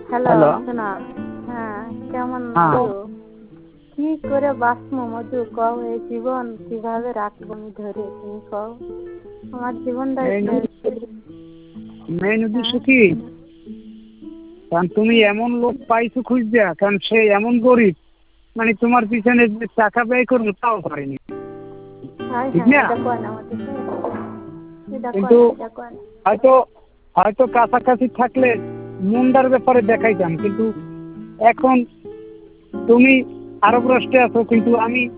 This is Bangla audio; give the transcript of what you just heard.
Hello hello. শোনা। হ্যাঁ, কেমন হ্যাঁ। আছো? কি করে বাঁচবো মধু কও, এই জীবন কিভাবে রাখবো আমি ধরে, তুমি কও। আমার জীবনটাই মেইন শেষ। মেইন হ্যাঁ উদ্দেশ্য কি, কারণ তুমি এমন লোক পাইছো খুঁজছা, কারণ সে এমন গরিব, মানে তোমার পিছনে যে টাকা ব্যয় করবো তাও পারেনি, হ্যাঁ ঠিক হ্যাঁ, না? এটা কয় না মধু, এটা কয় কিন্তু না, এটা কয় না। হয়তো হয়তো কাছাকাছি থাকলে মুন্ডার ব্যাপারে দেখাইতাম, কিন্তু এখন তুমি আরব রাষ্ট্রে আছো, কিন্তু আমি